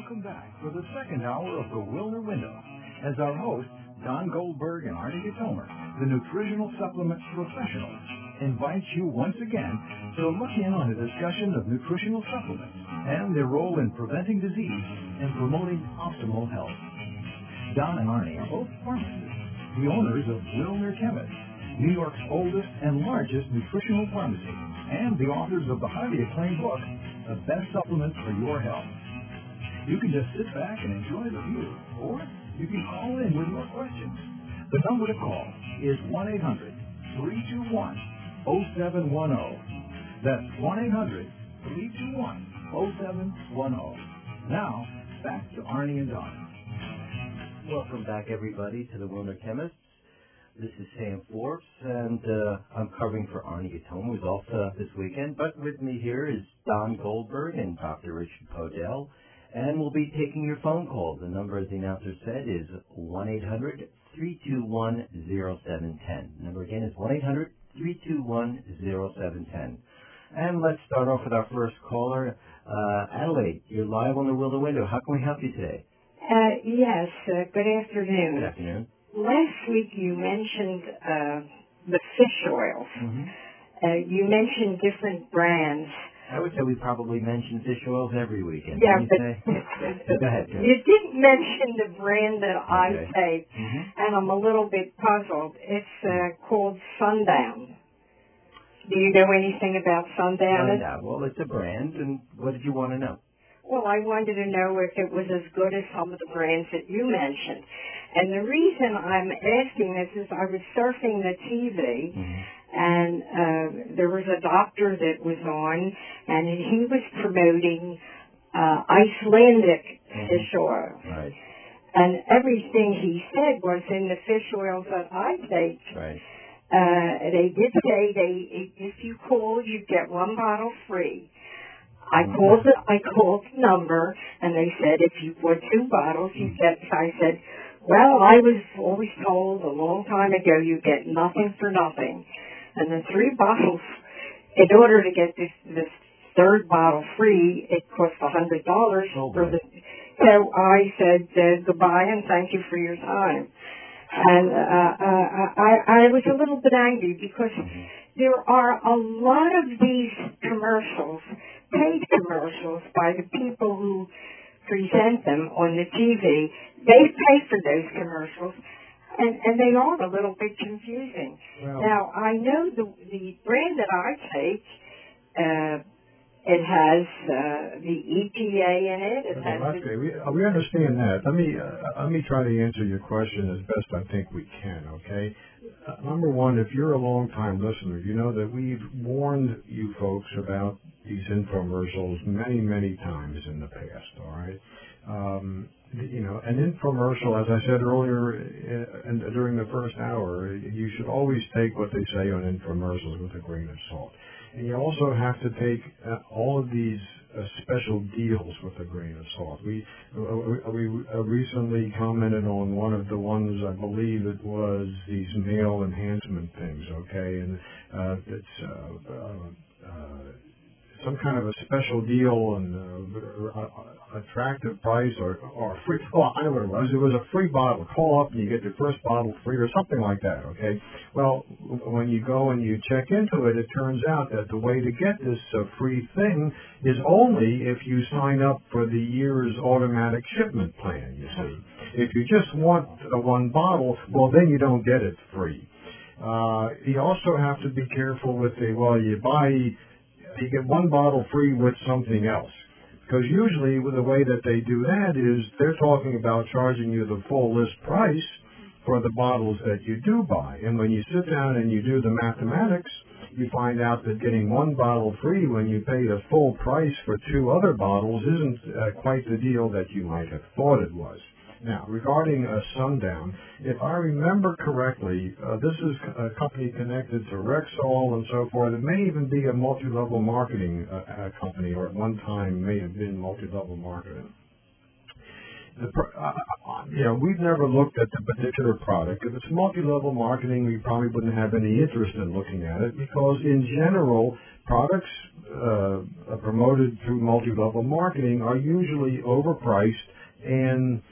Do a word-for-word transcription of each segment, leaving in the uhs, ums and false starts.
Welcome back for the second hour of the Wilner Window. As our hosts, Don Goldberg and Arnie Gatomer, the nutritional supplement professionals, invites you once again to look in on a discussion of nutritional supplements and their role in preventing disease and promoting optimal health. Don and Arnie are both pharmacists, the owners of Wilner Chemists, New York's oldest and largest nutritional pharmacy, and the authors of the highly acclaimed book, The Best Supplements for Your Health. You can just sit back and enjoy the view, or you can call in with your questions. The number to call is one eight hundred, three two one, oh seven one oh. That's one eight hundred, three two one, oh seven one oh. Now, back to Arnie and Don. Welcome back, everybody, to the Wilner Chemists. This is Sam Forbes, and uh, I'm covering for Arnie Gatomer, who's off uh, this weekend. But with me here is Don Goldberg and Doctor Richard Podell. And we'll be taking your phone calls. The number, as the announcer said, is one eight hundred, three two one, oh seven one oh. The number again is one eight hundred, three two one, oh seven one oh. And let's start off with our first caller. Uh, Adelaide, you're live on the Wilner Window. How can we help you today? Uh, yes, uh, good afternoon. Good afternoon. Last week you mentioned uh, the fish oils. Mm-hmm. Uh, you mentioned different brands. I would say we probably mention fish oils every weekend. Yeah, but go ahead, Joe. You didn't mention the brand that I Okay. take, Mm-hmm. and I'm a little bit puzzled. It's uh, called Sundown. Do you know anything about Sundown? Uh, no. Well, it's a brand, and what did you want to know? Well, I wanted to know if it was as good as some of the brands that you mentioned. And the reason I'm asking this is I was surfing the T V, Mm-hmm. and uh, there was a doctor that was on, and he was promoting uh, Icelandic Mm-hmm. fish oil. Right, And everything he said was in the fish oils that I take. right. Uh, they did say they, if you called, you'd get one bottle free. I Mm-hmm. called the, I called the number, and they said if you bought two bottles, you get. I said, well, I was always told a long time ago you get nothing for nothing, and the three bottles. In order to get this this third bottle free, it cost a hundred dollars Oh, for boy. the. So I said uh, goodbye and thank you for your time. And uh, uh, I, I was a little bit angry because Mm-hmm. there are a lot of these commercials, paid commercials by the people who present them on the T V. They pay for those commercials, and, and they are a little bit confusing. Well, Now, I know the, the brand that I take, uh, it has uh, the E P A in it. It okay, has that's the, great. We, uh, we understand that. Let me uh, let me try to answer your question as best I think we can. Okay. Uh, number one, if you're a long-time listener, you know that we've warned you folks about these infomercials many, many times in the past. All right. Um, you know, an infomercial, as I said earlier, uh, and during the first hour, you should always take what they say on infomercials with a grain of salt. And you also have to take uh, all of these uh, special deals with a grain of salt. We uh, we uh, recently commented on one of the ones, I believe it was these male enhancement things, okay, and uh, it's uh, uh, uh, some kind of a special deal and uh, attractive price or, or free. Oh, I know what it was. It was a free bottle. Call up and you get your first bottle free or something like that, okay? Well, when you go and you check into it, it turns out that the way to get this uh, free thing is only if you sign up for the year's automatic shipment plan, you see. If you just want uh, one bottle, well, then you don't get it free. Uh, you also have to be careful with the, well, you buy... you get one bottle free with something else. Because usually with the way that they do that is they're talking about charging you the full list price for the bottles that you do buy. And when you sit down and you do the mathematics, you find out that getting one bottle free when you paid a full price for two other bottles isn't uh, quite the deal that you might have thought it was. Now, regarding uh, Sundown, if I remember correctly, uh, this is a company connected to Rexall and so forth. It may even be a multi-level marketing uh, uh, company, or at one time may have been multi-level marketing. The, uh, you know, we've never looked at the particular product. If it's multi-level marketing, we probably wouldn't have any interest in looking at it because, in general, products uh, promoted through multi-level marketing are usually overpriced and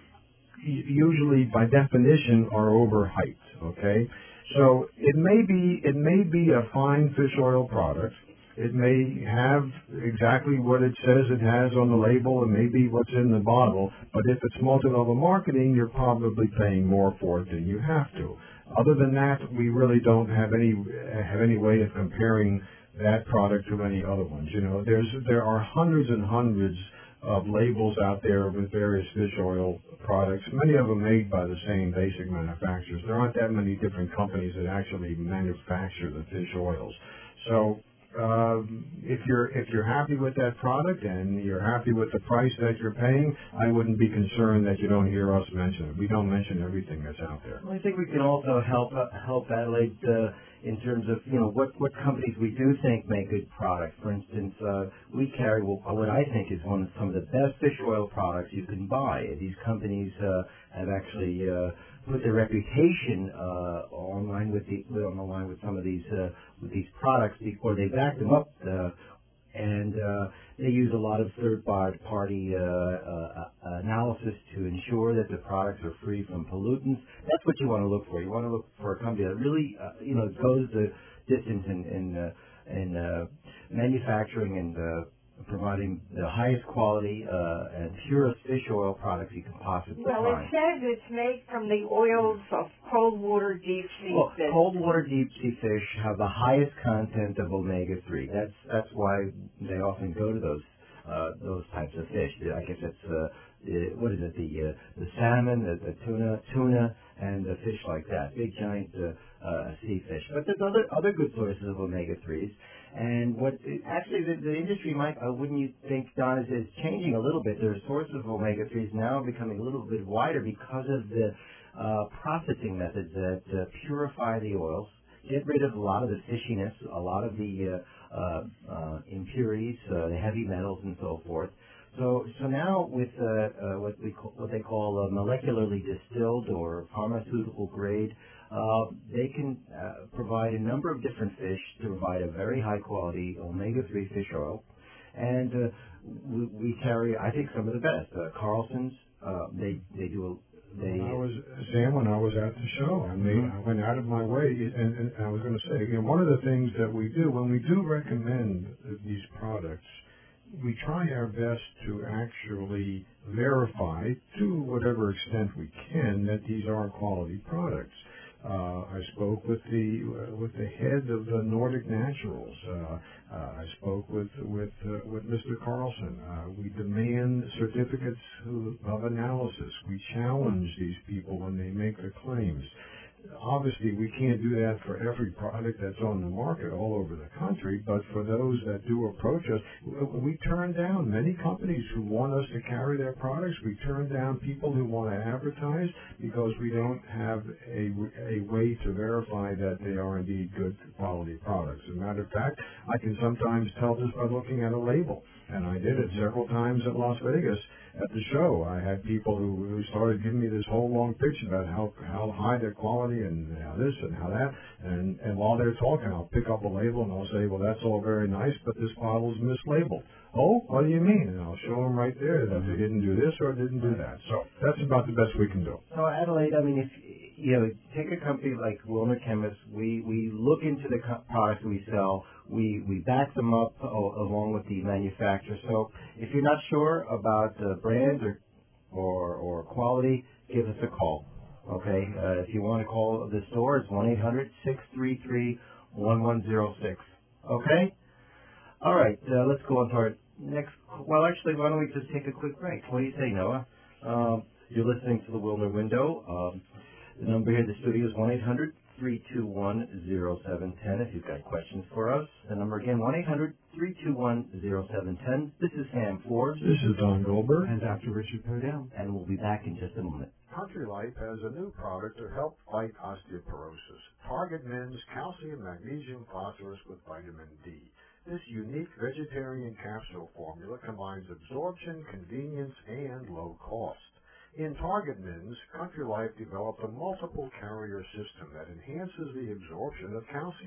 usually by definition are overhyped, okay? So it may be it may be a fine fish oil product. It may have exactly what it says it has on the label. It may be what's in the bottle. But if it's multi-level marketing, you're probably paying more for it than you have to. Other than that, we really don't have any have any way of comparing that product to any other ones. You know, there's there are hundreds and hundreds of labels out there with various fish oil products, many of them made by the same basic manufacturers. There aren't that many different companies that actually manufacture the fish oils. So um, if you're if you're happy with that product and you're happy with the price that you're paying, I wouldn't be concerned that you don't hear us mention it. We don't mention everything that's out there. Well, I think we can also help uh, help Adelaide uh, in terms of you know what what companies we do think make good products. For instance, uh, we carry what, what I think is one of some of the best fish oil products you can buy. These companies uh, have actually uh, put their reputation uh, online with the on the line with some of these uh, with these products, or they back them up, uh, and uh, they use a lot of third-party uh, uh, analysis to ensure that the products are free from pollutants. That's what you want to look for. You want to look for a company that really, uh, you know, goes the distance in in, uh, in uh, manufacturing and uh, providing the highest quality uh, and purest fish oil products you can possibly well, find. Well, it says it's made from the oils of cold water deep sea well, fish. Cold water deep sea fish have the highest content of omega three. That's that's why they often go to those uh, those types of fish. I guess it's uh, uh, what is it? The uh, the salmon, the, the tuna, tuna, and the fish like that. Big giant uh, uh, sea fish. But there's other other good sources of omega threes. And what actually the, the industry might, uh, wouldn't you think, Don, is, is changing a little bit. Their sources of omega threes now becoming a little bit wider because of the uh, processing methods that uh, purify the oils, get rid of a lot of the fishiness, a lot of the uh, uh, uh, impurities, uh, the heavy metals, and so forth. So, so now with uh, uh, what we call, what they call uh, molecularly distilled or pharmaceutical grade, uh, they can uh, provide a number of different fish to provide a very high quality omega three fish oil, and uh, we, we carry, I think, some of the best. Uh, Carlson's, uh, they they do a They, when I was Sam, when I was at the show, I mean, mm-hmm. I went out of my way, and, and I was going to say, you know, one of the things that we do when we do recommend these products, we try our best to actually verify, to whatever extent we can, that these are quality products. Uh, I spoke with the uh, with the head of the Nordic Naturals. Uh, uh, I spoke with with uh, with Mister Carlson. Uh, we demand certificates of analysis. We challenge these people when they make the claims. Obviously, we can't do that for every product that's on the market all over the country, but for those that do approach us, we turn down many companies who want us to carry their products. We turn down people who want to advertise because we don't have a, a way to verify that they are indeed good quality products. As a matter of fact, I can sometimes tell just by looking at a label, and I did it several times at Las Vegas. At the show, I had people who, who started giving me this whole long pitch about how how high their quality and how this and how that, and and while they're talking, I'll pick up a label and I'll say, well, that's all very nice, but this bottle's mislabeled. Oh, what do you mean? And I'll show them right there that they didn't do this or didn't do that. So that's about the best we can do. So Adelaide, I mean, if you know, take a company like Wilner Chemists, we we look into the co- products we sell. We we back them up uh, along with the manufacturer. So if you're not sure about uh, brands or, or or quality, give us a call. Okay, uh, if you want to call the store, it's one eight hundred six three three one one zero six. Okay. All right. Uh, let's go on to our next. Well, actually, why don't we just take a quick break? What do you say, Noah? Um, you're listening to the Wilner Window. Um, the number here in the studio is one eight hundred three two one zero seven one zero if you've got questions for us. The number again, one eight hundred three two one zero seven one zero. This is Sam Forbes. This is Don Goldberg. And Doctor Richard Podell. And we'll be back in just a moment. Country Life has a new product to help fight osteoporosis. Target Men's Calcium, Magnesium, Phosphorus with Vitamin D. This unique vegetarian capsule formula combines absorption, convenience, and low cost. In Target Men's, Country Life developed a multiple carrier system that enhances the absorption of calcium,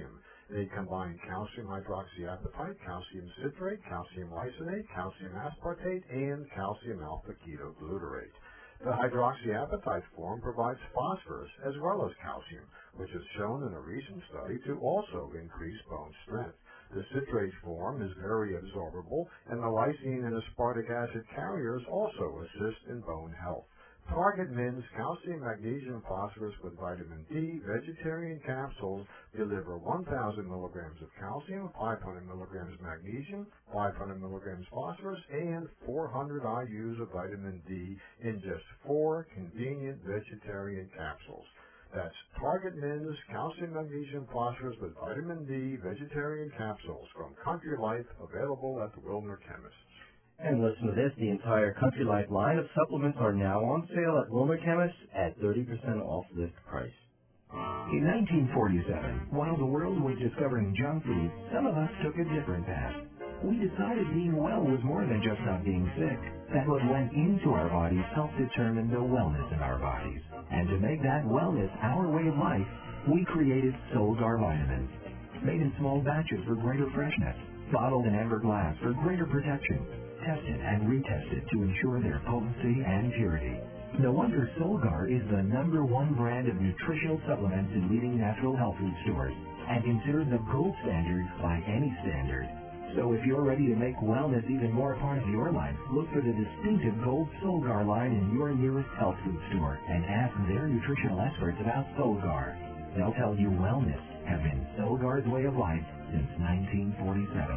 They combine calcium hydroxyapatite, calcium citrate, calcium lysate, calcium aspartate, and calcium alpha-ketoglutarate. The hydroxyapatite form provides phosphorus as well as calcium, which is shown in a recent study to also increase bone strength. The citrate form is very absorbable, and the lysine and aspartic acid carriers also assist in bone health. Target Men's Calcium, Magnesium, Phosphorus with Vitamin D vegetarian capsules deliver one thousand milligrams of calcium, five hundred milligrams magnesium, five hundred milligrams phosphorus, and four hundred I U's of vitamin D in just four convenient vegetarian capsules. That's Target Men's Calcium, Magnesium, Phosphorus with Vitamin D vegetarian capsules from Country Life, available at the Wilner Chemists. And listen to this, the entire Country Life line of supplements are now on sale at Wilner Chemists at thirty percent off list price. In nineteen forty-seven, while the world was discovering junk food, some of us took a different path. We decided being well was more than just not being sick. That what went into our bodies helped determine the wellness in our bodies. And to make that wellness our way of life, we created Solgar vitamins. Made in small batches for greater freshness, bottled in amber glass for greater protection, tested and retested to ensure their potency and purity. No wonder Solgar is the number one brand of nutritional supplements in leading natural health food stores and considered the gold standard by any standard. So if you're ready to make wellness even more a part of your life, look for the distinctive Gold Solgar line in your nearest health food store and ask their nutritional experts about Solgar. They'll tell you wellness has been Solgar's way of life since nineteen forty-seven.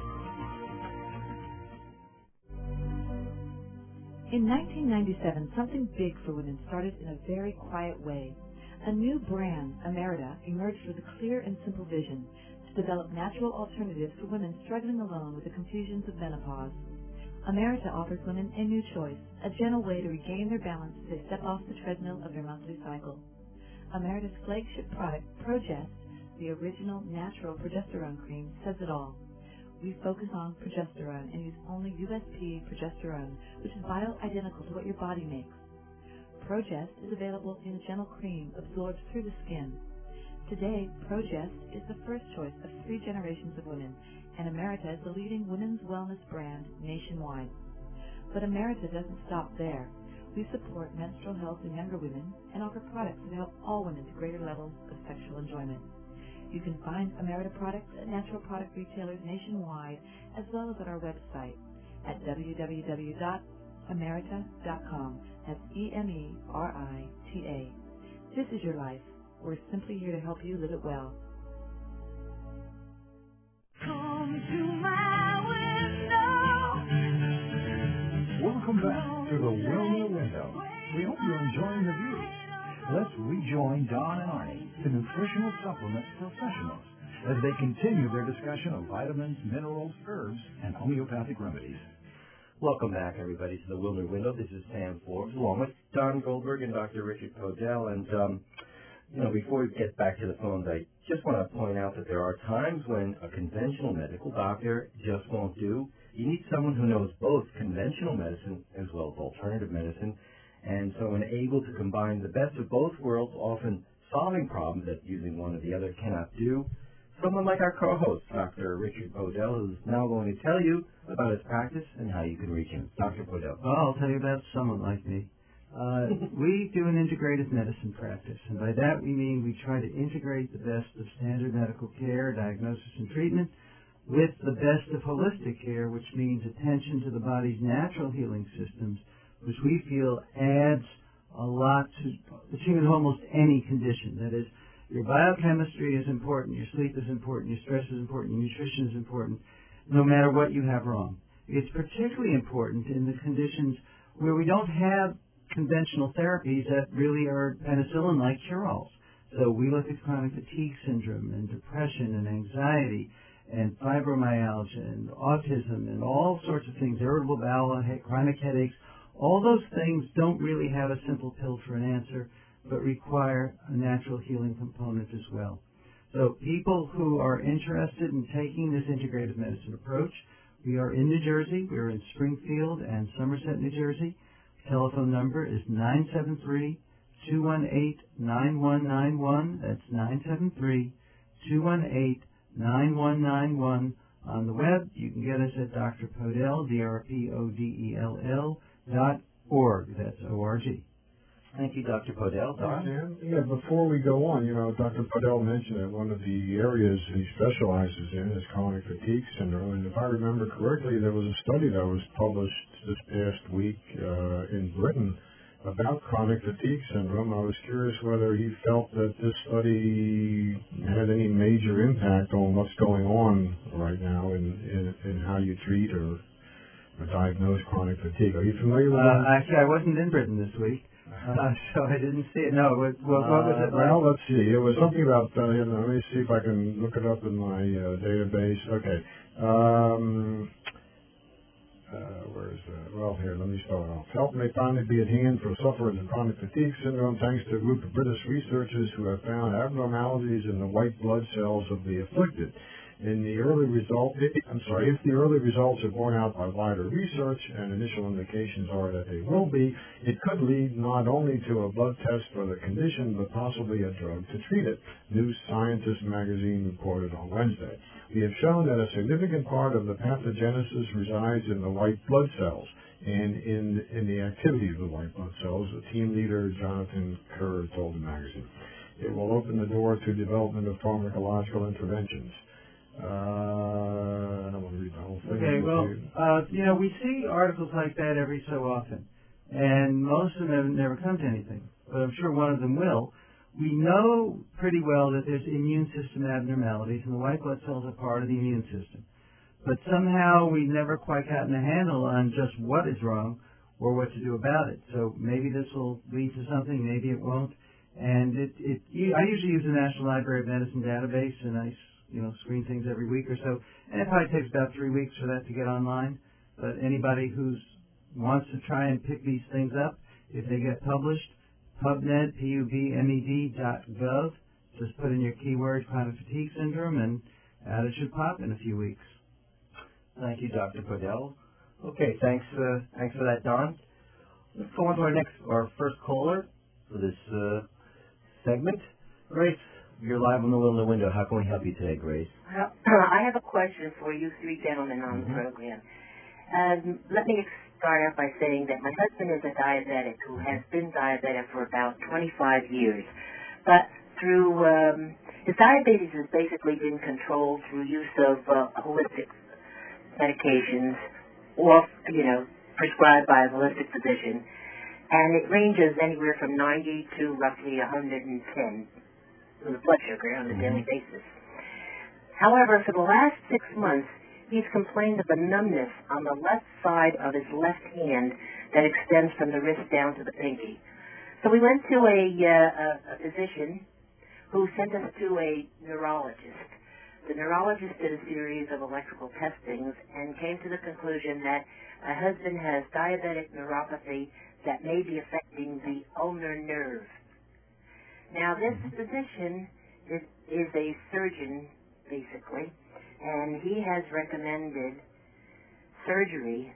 In nineteen ninety-seven, something big for women started in a very quiet way. A new brand, Emerita, emerged with a clear and simple vision to develop natural alternatives for women struggling alone with the confusions of menopause. Emerita offers women a new choice, a gentle way to regain their balance as they step off the treadmill of their monthly cycle. Emerita's flagship product, Progest, the original natural progesterone cream, says it all. We focus on progesterone and use only U S P progesterone, which is bioidentical to what your body makes. Progest is available in a gentle cream absorbed through the skin. Today, Progest is the first choice of three generations of women, and Emerita is the leading women's wellness brand nationwide. But Emerita doesn't stop there. We support menstrual health in younger women and offer products that help all women to greater levels of sexual enjoyment. You can find Emerita products at natural product retailers nationwide, as well as at our website at w w w dot emerita dot com. That's E M E R I T A. This is your life. We're simply here to help you live it well. Come to my window. Welcome back to the Wilner Window. We hope you're enjoying the view. Let's rejoin Don and Arnie, the nutritional supplement professionals, as they continue their discussion of vitamins, minerals, herbs, and homeopathic remedies. Welcome back, everybody, to the Wilner Window. This is Sam Forbes, along with Don Goldberg and Doctor Richard Podell. And, um, you know, before we get back to the phones, I just want to point out that there are times when a conventional medical doctor just won't do. You need someone who knows both conventional medicine as well as alternative medicine, and so when able to combine the best of both worlds, often solving problems that using one or the other cannot do, someone like our co-host, Doctor Richard Podell, who's now going to tell you about his practice and how you can reach him. Doctor Podell. Well, I'll tell you about someone like me. Uh, we do an integrative medicine practice, and by that we mean we try to integrate the best of standard medical care, diagnosis, and treatment with the best of holistic care, which means attention to the body's natural healing systems, which we feel adds a lot to achieving almost any condition. That is, your biochemistry is important, your sleep is important, your stress is important, your nutrition is important, no matter what you have wrong. It's particularly important in the conditions where we don't have conventional therapies that really are penicillin-like cure-alls. So we look at chronic fatigue syndrome and depression and anxiety and fibromyalgia and autism and all sorts of things, irritable bowel, chronic headaches. All those things don't really have a simple pill for an answer, but require a natural healing component as well. So people who are interested in taking this integrative medicine approach, we are in New Jersey. We're in Springfield and Somerset, New Jersey. Telephone number is nine seven three, two one eight, nine one nine one. That's nine seven three, two one eight, nine one nine one. On the web, you can get us at Doctor Podell, D R P O D E L L, dot org. That's O R G. Thank you, Doctor Podell. Don? And, yeah, before we go on, you know, Doctor Podell mentioned that one of the areas he specializes in is chronic fatigue syndrome. And if I remember correctly, there was a study that was published this past week uh, in Britain about chronic fatigue syndrome. I was curious whether he felt that this study had any major impact on what's going on right now in, in, in how you treat or, or diagnose chronic fatigue. Are you familiar with uh, that? Actually, I wasn't in Britain this week, uh, so I didn't see it. No, what, what, what was it? Uh, well, let's see. It was something about, uh, you know, let me see if I can look it up in my uh, database. Okay. Um, Uh, where is that? Well, here, let me start off. Help may finally be at hand for sufferers of chronic fatigue syndrome thanks to a group of British researchers who have found abnormalities in the white blood cells of the afflicted. In the early result, I'm sorry, if the early results are borne out by wider research, and initial indications are that they will be, it could lead not only to a blood test for the condition, but possibly a drug to treat it, New Scientist magazine reported on Wednesday. We have shown that a significant part of the pathogenesis resides in the white blood cells and in in the activity of the white blood cells, the team leader Jonathan Kerr told the magazine. It will open the door to development of pharmacological interventions. Uh, I don't want to read the whole thing. Okay, well, uh, you know, we see articles like that every so often, and most of them never come to anything, but I'm sure one of them will. We know pretty well that there's immune system abnormalities, and the white blood cells are part of the immune system. But somehow we've never quite gotten a handle on just what is wrong or what to do about it. So maybe this will lead to something, maybe it won't. And it, it, I usually use the National Library of Medicine database, and I you know, screen things every week or so. And it probably takes about three weeks for that to get online. But anybody who wants to try and pick these things up, if they get published, PubMed, P U B M E D dot gov. Just put in your keyword chronic fatigue syndrome, and out it should pop in a few weeks. Thank you, Doctor Podell. Okay, thanks. Uh, thanks for that, Don. Let's go on to our next, our first caller for this uh, segment. Grace, you're live on the Will in the Window. How can we help you today, Grace? Well, I have a question for you three gentlemen on Mm-hmm. the program. Um, let me start out by saying that my husband is a diabetic who has been diabetic for about twenty-five years. But through, um, his diabetes has basically been controlled through use of uh, holistic medications, or, you know, prescribed by a holistic physician. And it ranges anywhere from ninety to roughly one hundred ten in the blood sugar on a daily basis. However, for the last six months, he's complained of a numbness on the left side of his left hand that extends from the wrist down to the pinky. So we went to a, uh, a, a physician who sent us to a neurologist. The neurologist did a series of electrical testings and came to the conclusion that my husband has diabetic neuropathy that may be affecting the ulnar nerve. Now, this physician is, is a surgeon, basically, and he has recommended surgery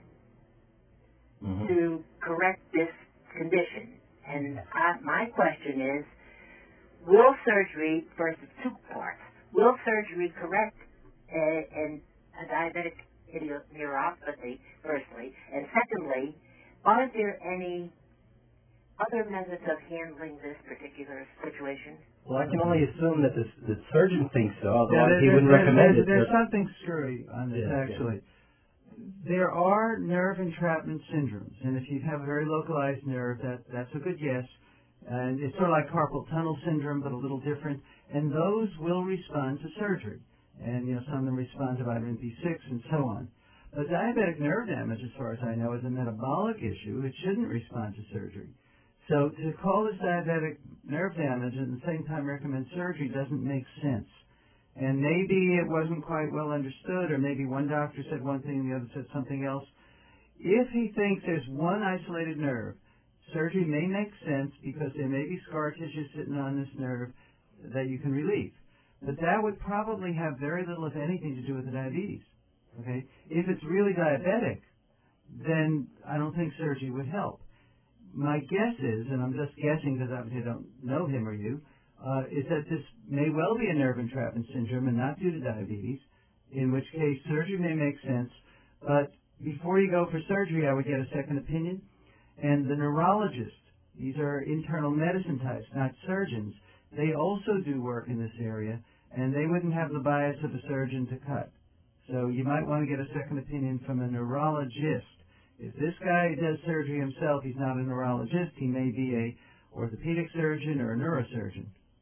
Mm-hmm. to correct this condition. And I, my question is, will surgery, first of two parts, will surgery correct a, an, a diabetic neuropathy, firstly? And secondly, are there any other methods of handling this particular situation? Well, I can only assume that the, the surgeon thinks so, although Yeah, he there- wouldn't there- recommend there's, it. There's but- something screwy on this, Yeah, actually. There are nerve entrapment syndromes, and if you have a very localized nerve, that, that's a good guess. And it's sort of like carpal tunnel syndrome, but a little different. And those will respond to surgery. And, you know, some of them respond to vitamin B six and so on. But diabetic nerve damage, as far as I know, is a metabolic issue. It shouldn't respond to surgery. So to call this diabetic nerve damage and at the same time recommend surgery doesn't make sense. And maybe it wasn't quite well understood, or maybe one doctor said one thing and the other said something else. If he thinks there's one isolated nerve, surgery may make sense because there may be scar tissue sitting on this nerve that you can relieve. But that would probably have very little, if anything, to do with the diabetes. Okay? If it's really diabetic, then I don't think surgery would help. My guess is, and I'm just guessing because obviously I don't know him or you, uh, is that this may well be a nerve entrapment syndrome and not due to diabetes, in which case surgery may make sense. But before you go for surgery, I would get a second opinion. And the neurologist, these are internal medicine types, not surgeons, they also do work in this area, and they wouldn't have the bias of a surgeon to cut. So you might want to get a second opinion from a neurologist. If this guy does surgery himself, he's not a neurologist. He may be a orthopedic surgeon or a neurosurgeon.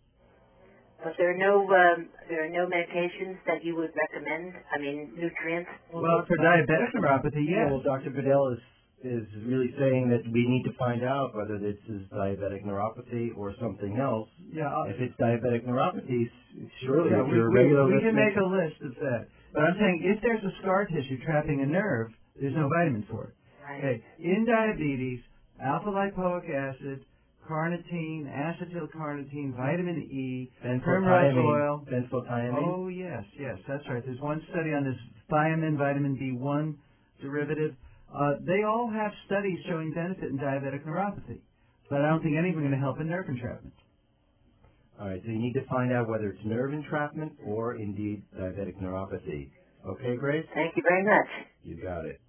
But there are no um, there are no medications that you would recommend. I mean, nutrients. Well, for diabetic neuropathy, yes. Well, Doctor Bedell is is really saying that we need to find out whether this is diabetic neuropathy or something else. Yeah. Uh, if it's diabetic neuropathy, surely yeah, if we, you're a we, regular we can listener, make a list of that. But I'm saying if there's a scar tissue trapping a nerve, there's no vitamin for it. Right. Okay. In diabetes, alpha-lipoic acid, carnitine, acetyl-carnitine, vitamin E, primrose oil. Benfotiamine. Oh, yes, yes, that's right. There's one study on this thiamine, vitamin B one derivative. Uh, they all have studies showing benefit in diabetic neuropathy, but I don't think any of them are going to help in nerve entrapment. All right, so you need to find out whether it's nerve entrapment or indeed diabetic neuropathy. Okay, Grace? Thank you very much. You got it.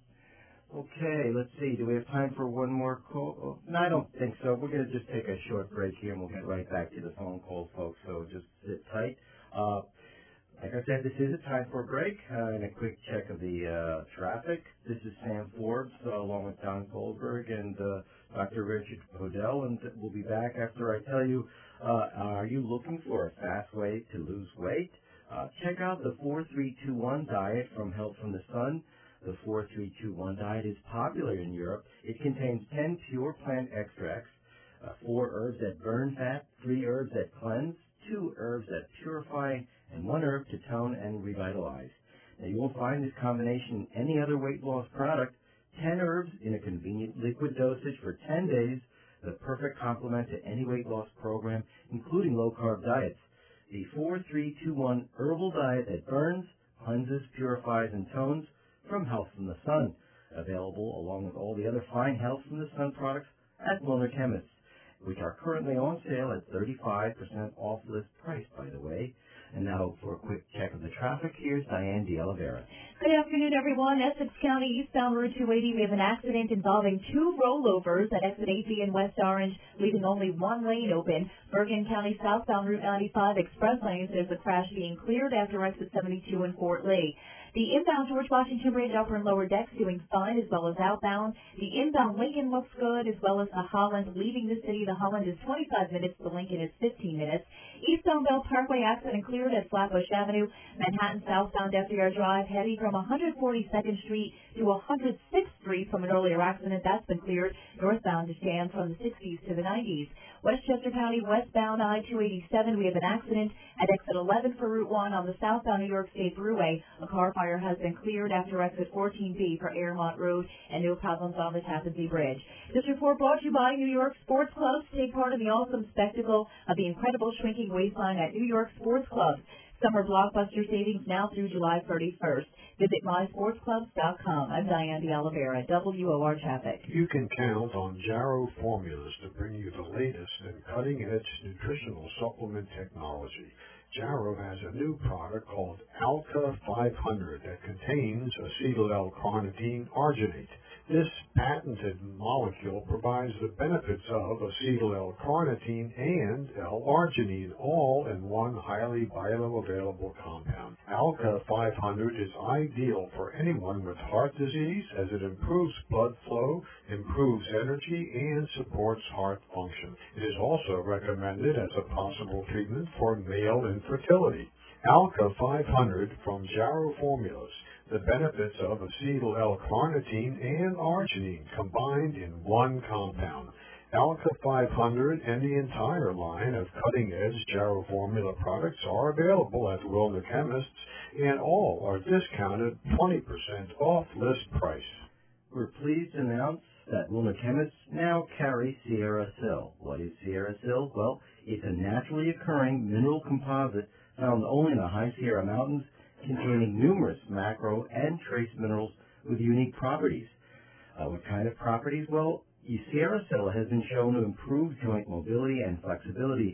Okay, let's see. Do we have time for one more call? Oh, no, I don't think so. We're going to just take a short break here, and we'll get right back to the phone calls, folks, so just sit tight. Uh, like I said, this is a time for a break uh, and a quick check of the uh, traffic. This is Sam Forbes, uh, along with Don Goldberg and uh, Doctor Richard Podell, and we'll be back after I tell you, uh, are you looking for a fast way to lose weight? Uh, check out the four three two one diet from Health from the Sun. The four three two one diet is popular in Europe. It contains ten pure plant extracts, uh, four herbs that burn fat, three herbs that cleanse, two herbs that purify, and one herb to tone and revitalize. Now, you won't find this combination in any other weight loss product. ten herbs in a convenient liquid dosage for ten days, the perfect complement to any weight loss program, including low-carb diets. The four three two one herbal diet that burns, cleanses, purifies, and tones from Health from the Sun. Available along with all the other fine Health from the Sun products at Wilner Chemists, which are currently on sale at thirty-five percent off list price, by the way. And now for a quick check of the traffic, here's Diane de Oliveira. Good afternoon, everyone. Essex County, eastbound Route two eighty, we have an accident involving two rollovers at exit eight B in West Orange, leaving only one lane open. Bergen County, southbound Route ninety-five express lanes, there's a crash being cleared after exit seventy-two in Fort Lee. The inbound George Washington Bridge upper and lower decks doing fine, as well as outbound. The inbound Lincoln looks good, as well as the Holland leaving the city. The Holland is twenty-five minutes, the Lincoln is fifteen minutes. Eastbound Bell Parkway accident cleared at Flatbush Avenue. Manhattan southbound F D R Drive heading from one forty-second Street to one hundred sixth Street from an earlier accident. That's been cleared. Northbound is jammed from the sixties to the nineties. Westchester County westbound I two eighty-seven, we have an accident at exit eleven for Route one on the southbound New York State Thruway. A car fire has been cleared after exit fourteen B for Airmont Road, and no problems on the Tappan Zee Bridge. This report brought to you by New York Sports Clubs. Take part in the awesome spectacle of the incredible shrinking waistline at New York Sports Clubs. Summer blockbuster savings now through July thirty-first. Visit my sports clubs dot com. I'm Diane de Oliveira, W O R Traffic. You can count on Jarrow Formulas to bring you the latest in cutting-edge nutritional supplement technology. Jarrow has a new product called Alka five hundred that contains acetyl L-carnitine arginate. This patented molecule provides the benefits of acetyl L-carnitine and L-arginine all in one highly bioavailable compound. Alka five hundred is ideal for anyone with heart disease as it improves blood flow, improves energy, and supports heart function. It is also recommended as a possible treatment for male infertility. Alka five hundred from Jarrow Formulas. The benefits of acetyl L-carnitine and arginine combined in one compound. Alka five hundred and the entire line of cutting-edge Jarrow Formula products are available at Wilner Chemists, and all are discounted twenty percent off list price. We're pleased to announce that Wilner Chemists now carry Sierra Sil. What is Sierra Sil? Well, it's a naturally occurring mineral composite found only in the High Sierra Mountains, containing numerous macro and trace minerals with unique properties. Uh, what kind of properties? Well, Sierra Sil has been shown to improve joint mobility and flexibility,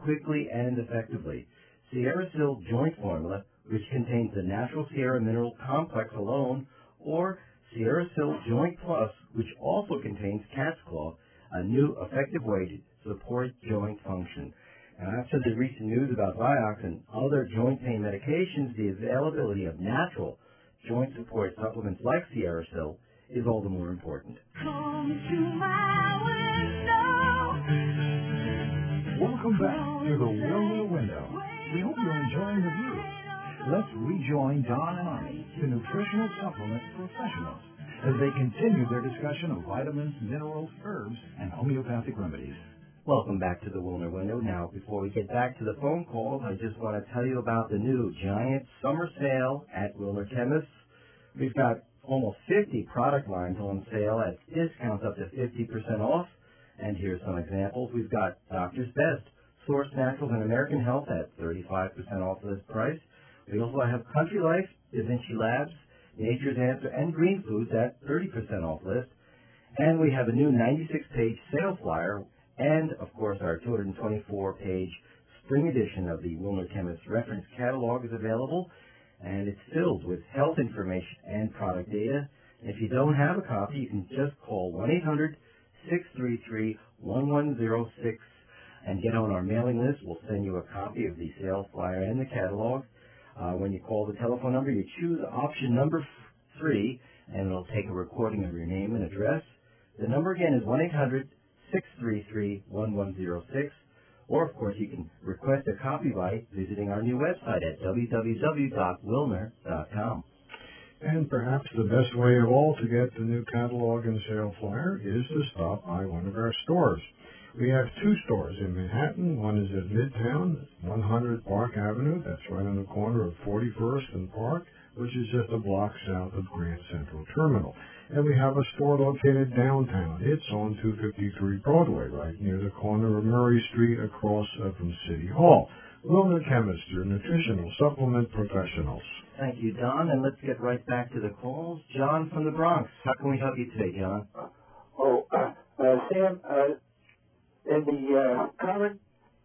quickly and effectively. Sierra-Sil Joint Formula, which contains the natural Sierra Mineral Complex alone, or Sierra-Sil Joint Plus, which also contains cat's claw, a new effective way to support joint function. And after the recent news about Vioxx and other joint pain medications, the availability of natural joint support supplements like Sierra-Sil is all the more important. Come to my window. Welcome back to the Wilmer Window. We hope you're enjoying the view. Let's rejoin Don and Arnie, the nutritional supplement professionals, as they continue their discussion of vitamins, minerals, herbs, and homeopathic remedies. Welcome back to the Wilmer Window. Now, before we get back to the phone calls, I just want to tell you about the new giant summer sale at Wilmer Chemists. We've got almost fifty product lines on sale at discounts up to fifty percent off. And here's some examples. We've got Doctor's Best, Source Naturals and American Health at thirty-five percent off list price. We also have Country Life, Da Vinci Labs, Nature's Answer, and Green Foods at thirty percent off list. And we have a new ninety-six page sale flyer and, of course, our two hundred twenty-four page spring edition of the Wilmer Chemist Reference Catalog is available. And it's filled with health information and product data. And if you don't have a copy, you can just call one eight hundred, six three three, one one zero six and get on our mailing list. We'll send you a copy of the sales flyer and the catalog. Uh, when you call the telephone number, you choose option number three, and it'll take a recording of your name and address. The number again is one eight hundred, six three three, one one zero six. Or, of course, you can request a copy by visiting our new website at w w w dot wilmer dot com. And perhaps the best way of all to get the new catalog and sale flyer is to stop by one of our stores. We have two stores in Manhattan. One is at Midtown, one hundred Park Avenue. That's right on the corner of forty-first and Park, which is just a block south of Grand Central Terminal. And we have a store located downtown. It's on two fifty-three Broadway, right near the corner of Murray Street across uh, from City Hall. Wilmer Chemists, your nutritional supplement professionals. Thank you, Don. And let's get right back to the calls. John from the Bronx. How can we help you today, John? Oh, uh, uh, Sam, uh, in the uh, current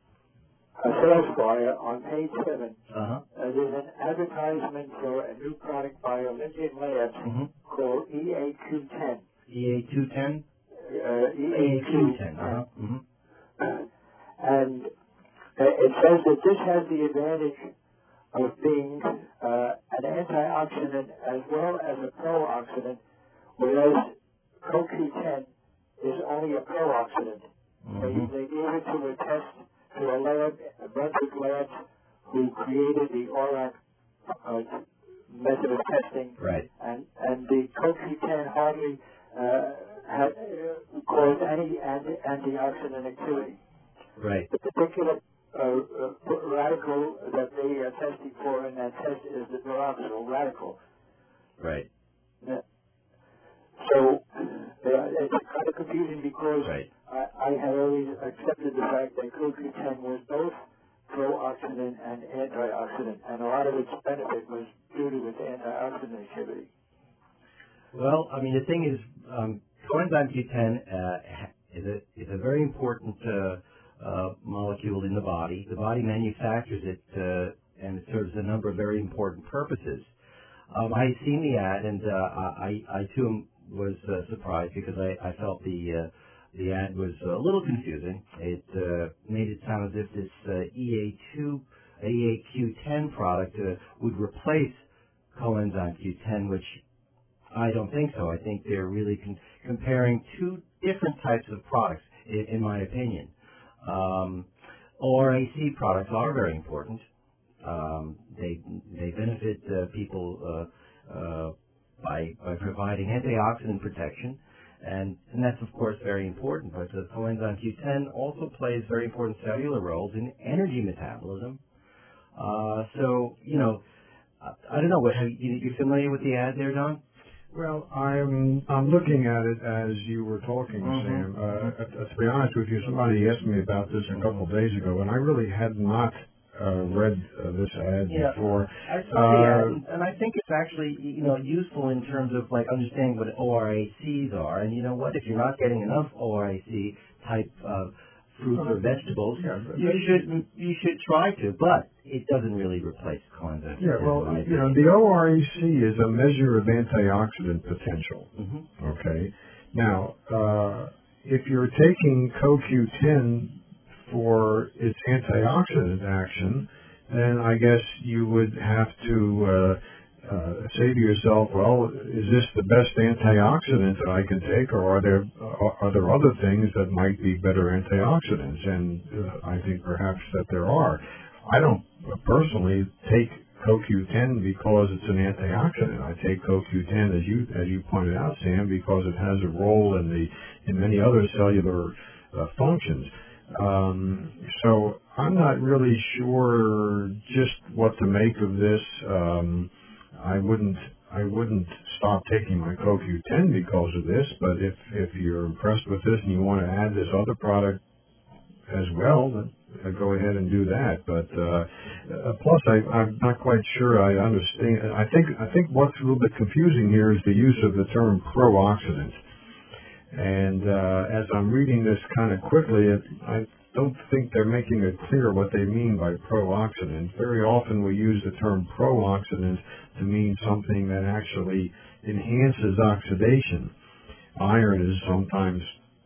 uh, sales flyer on page seven, uh-huh. uh, there's an advertisement for a new product by Olympian Labs mm-hmm. called E A two ten. E A two ten? Uh, E A two ten, uh-huh. Mm-hmm. Uh, and uh, it says that this has the advantage of being uh, an antioxidant as well as a pro-oxidant, whereas C O Q ten is only a pro-oxidant. Mm-hmm. They, they gave it to a test to a lab, a Brunswick Labs, who created the O R A C uh, method of testing. Right. And, and the C O Q ten hardly uh, had, uh, caused any anti, antioxidant activity. Right. The particular uh, uh, radical that they are testing for in that test is the peroxidal radical. Right. Uh, so uh, it's kind of confusing because right. I, I had always accepted the fact that C O Q ten was both pro-oxidant and antioxidant, and a lot of its benefit was due to its antioxidant activity. Well, I mean, the thing is, um, coenzyme Q ten uh, is, a, is a very important uh, uh, molecule in the body. The body manufactures it, uh, and it serves a number of very important purposes. Um, I had seen the ad, and uh, I, I too was uh, surprised because I, I felt the uh, the ad was a little confusing. It uh, made it sound as if this uh, E A two, E A Q ten product uh, would replace coenzyme Q ten, which I don't think so. I think they're really con- comparing two different types of products, in, in my opinion. Um, O R A C products are very important. Um, they they benefit uh, people uh, uh, by by providing antioxidant protection, and and that's of course very important. But the coenzyme Q ten also plays very important cellular roles in energy metabolism. Uh, so you know, I, I don't know. What have you, you familiar with the ad there, Don? Well, I'm I'm looking at it as you were talking, mm-hmm. Sam. Uh, uh, to be honest with you, somebody asked me about this a couple of days ago, and I really had not uh, read uh, this ad yeah. before. I saw uh, the ad, and, and I think it's actually you know useful in terms of like understanding what O R A Cs are. And you know what? If you're not getting enough O R A C type of fruits or vegetables, Yeah, but you they- should you should try to, but it doesn't really replace coenzyme Q ten. Yeah, well, in my you know, opinion. the O R A C is a measure of antioxidant potential. Mm-hmm. Okay. Now, uh, if you're taking C O Q ten for its antioxidant action, then I guess you would have to uh, uh, say to yourself, well, is this the best antioxidant that I can take, or are there are, are there other things that might be better antioxidants? And uh, I think perhaps that there are. I don't personally take C O Q ten because it's an antioxidant. I take C O Q ten, as you as you pointed out, Sam, because it has a role in the in many other cellular uh, functions. Um, so I'm not really sure just what to make of this. Um, I wouldn't I wouldn't stop taking my C O Q ten because of this, but if if you're impressed with this and you want to add this other product as well, then uh, go ahead and do that. But uh, uh, plus, I, I'm not quite sure I understand. I think I think what's a little bit confusing here is the use of the term pro-oxidant. And uh, as I'm reading this kind of quickly, it, I don't think they're making it clear what they mean by pro-oxidant. Very often we use the term pro-oxidant to mean something that actually enhances oxidation. Iron is sometimes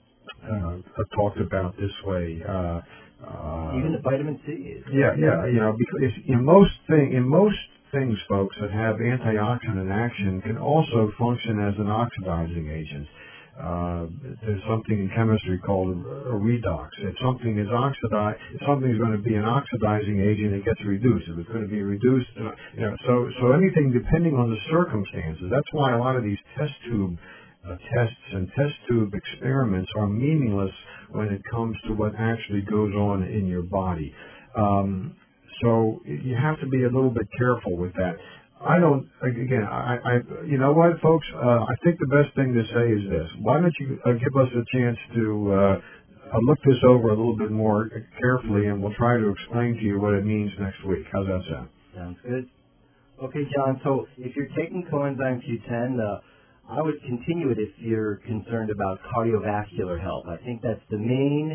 uh, talked about this way. Uh, uh, Even the vitamin C is. Yeah, yeah, you know, because in most thing, in most things, folks, that have antioxidant action can also function as an oxidizing agent. Uh, there's something in chemistry called a, a redox. If something is oxidized, if something is going to be an oxidizing agent, it gets reduced. If it's going to be reduced, you know, so so anything depending on the circumstances. That's why a lot of these test tube uh, tests and test tube experiments are meaningless when it comes to what actually goes on in your body. Um, so you have to be a little bit careful with that. I don't, again, I, I, you know what, folks, uh, I think the best thing to say is this. Why don't you uh, give us a chance to uh, uh, look this over a little bit more carefully, and we'll try to explain to you what it means next week. How's that sound? Sounds good. Okay, John, so if you're taking coenzyme Q ten, uh, I would continue it if you're concerned about cardiovascular health. I think that's the main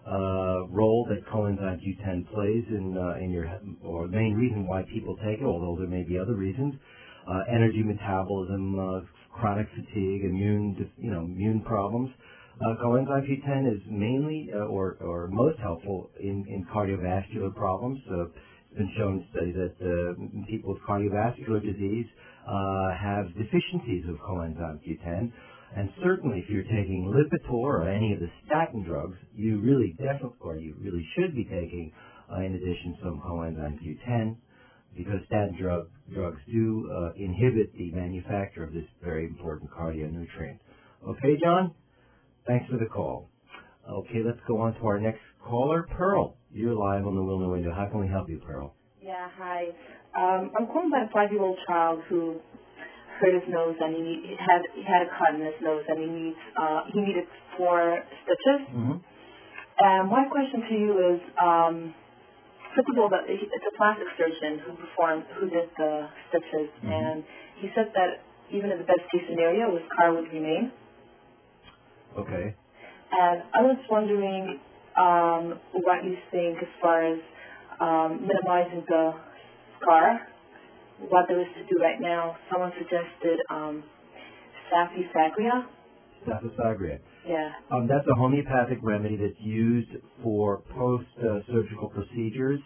Uh, role that coenzyme Q ten plays in uh, in your, or the main reason why people take it, although there may be other reasons. Uh, energy metabolism, uh, chronic fatigue, immune, you know, immune problems. Uh, coenzyme Q ten is mainly uh, or or most helpful in, in cardiovascular problems. Uh, it's been shown in studies that uh, people with cardiovascular disease uh, have deficiencies of coenzyme Q ten. And certainly, if you're taking Lipitor or any of the statin drugs, you really definitely, or you really should be taking, uh, in addition, some coenzyme Q ten, because statin drug, drugs do uh, inhibit the manufacture of this very important cardionutrient. Okay, John? Thanks for the call. Okay, let's go on to our next caller, Pearl. You're live on the Wilner Window. How can we help you, Pearl? Yeah, hi. Um, I'm calling about a five-year-old child who hurt his nose and he, need, he had he had a cut in his nose and he needs uh, he needed four stitches. Mm-hmm. And my question to you is, um, first of all, that it's a plastic surgeon who performed who did the stitches, mm-hmm. and he said that even in the best case scenario, his scar would remain. Okay. And I was wondering um, what you think as far as um, minimizing the scar. What there is to do right now. Someone suggested um, Saphysagria. Saphysagria. Yeah. Um, that's a homeopathic remedy that's used for post-surgical uh, procedures.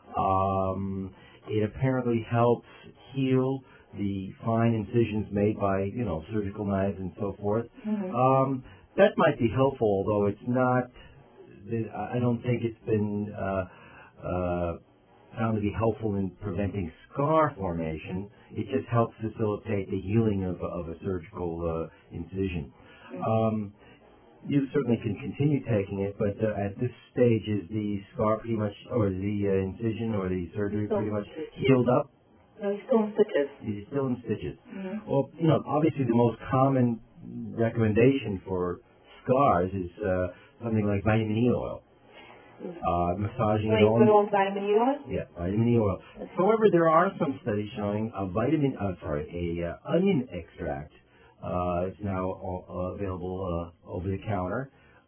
Um, it apparently helps heal the fine incisions made by, you know, surgical knives and so forth. Mm-hmm. Um, that might be helpful, although it's not. I don't think it's been uh, uh, found to be helpful in preventing scar formation. It just helps facilitate the healing of, of a surgical uh, incision. Um, you certainly can continue taking it, but uh, at this stage, is the scar pretty much, or the uh, incision or the surgery pretty much healed up? No, he's still in stitches. He's still in stitches. Mm-hmm. Well, you know, obviously the most common recommendation for scars is uh, something like vitamin E oil. Uh, massaging it on. Put on vitamin E oil? Yeah, vitamin E oil. However, there are some studies showing a vitamin, uh, sorry, a uh, onion extract. Uh, it's now uh, available uh, over the counter.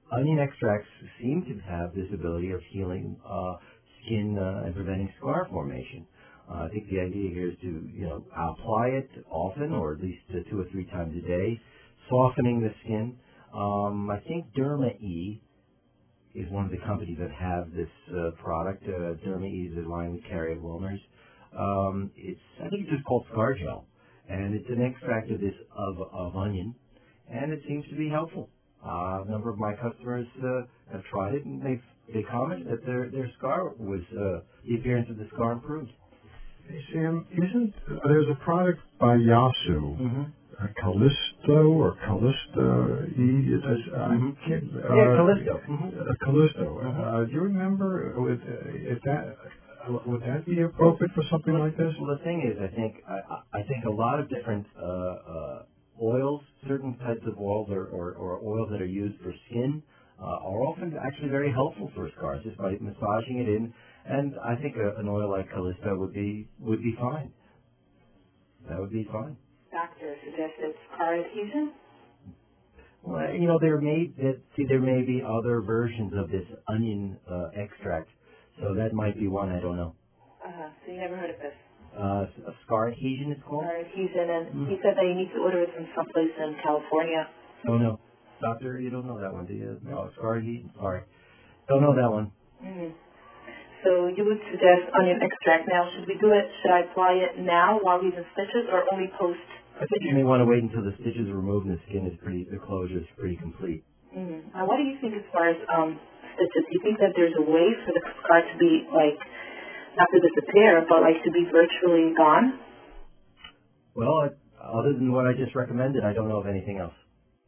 onion extracts seem to have this ability of healing uh, skin uh, and preventing scar formation. Uh, I think the idea here is to, you know, apply it often, or at least uh, two or three times a day, softening the skin. Um, I think Derma E is one of the companies that have this uh, product. Uh, Derma E is a line we carry at Wilner's. Um, it's I think it's just called Scar Gel, and it's an extract of this of, of onion, and it seems to be helpful. Uh, a number of my customers uh, have tried it, and they they commented that their their scar was uh, the appearance of the scar improved. Hey Sam, isn't uh, there's a product by Yasu, mm-hmm. uh, Callisto or Callista E? It is, uh, mm-hmm. I can't, uh, yeah, Callisto. Mm-hmm. Uh, Callisto. Mm-hmm. Uh, do you remember with, uh, if that? Would that be appropriate for something like this? Well, the thing is, I think I, I think a lot of different uh, uh, oils, certain types of oils, or, or, or oils that are used for skin, uh, are often actually very helpful for scars, just by massaging it in. And I think a, an oil like Callisto would be would be fine. That would be fine. Doctor suggested scar adhesion. Well, you know, there may that, see there may be other versions of this onion uh, extract. So that might be one, I don't know. Uh-huh. So you never heard of this? Uh, a scar adhesion it's called? Scar adhesion, and mm. he said that you need to order it from someplace in California. Oh, no. Doctor, you don't know that one, do you? No, scar adhesion, sorry. Don't know that one. Mm-hmm. So you would suggest onion extract. Now, should we do it, should I apply it now while he's in stitches, or only post? I think you may want to wait until the stitches are removed and the skin is pretty, the closure is pretty complete. Mm-hmm. Now, what do you think as far as, um, stitches? Do you think that there's a way for the scar to be, like, not to disappear, but, like, to be virtually gone? Well, other than what I just recommended, I don't know of anything else.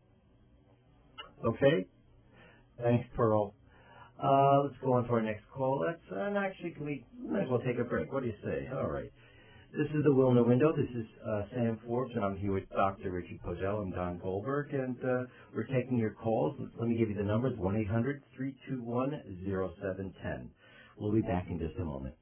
Okay? Thanks, Pearl. Uh, let's go on to our next call. Let's, uh, and actually, can we might as well take a break. What do you say? All right. This is the Wilner Window. This is uh, Sam Forbes, and I'm here with Doctor Richie Podell and Don Goldberg, and uh, we're taking your calls. Let me give you the numbers, one eight hundred, three two one, zero seven one zero. We'll be back in just a moment.